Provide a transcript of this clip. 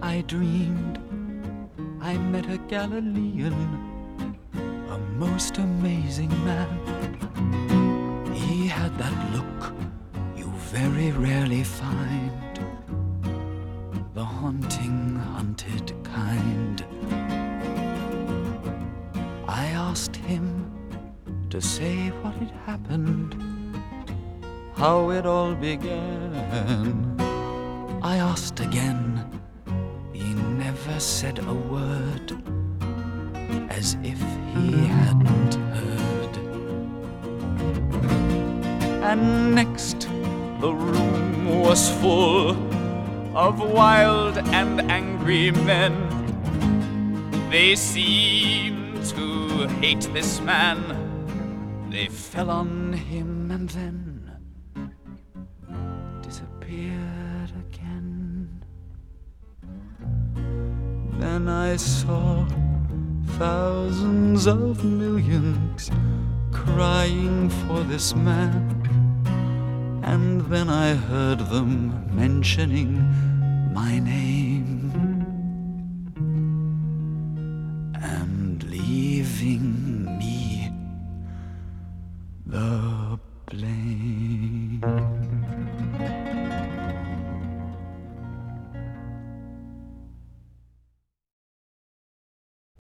I dreamed I met a Galilean, a most amazing man. He had that look you very rarely find, the haunting, hunted kind. I asked him to say what had happened, how it all began. I asked again, he never said a word, as if he hadn't heard. And next, the room was full of wild and angry men. They seemed to hate this man. They fell on him and then disappeared again. Then I saw thousands of millions crying for this man, and then I heard them mentioning my name and leaving me the blame.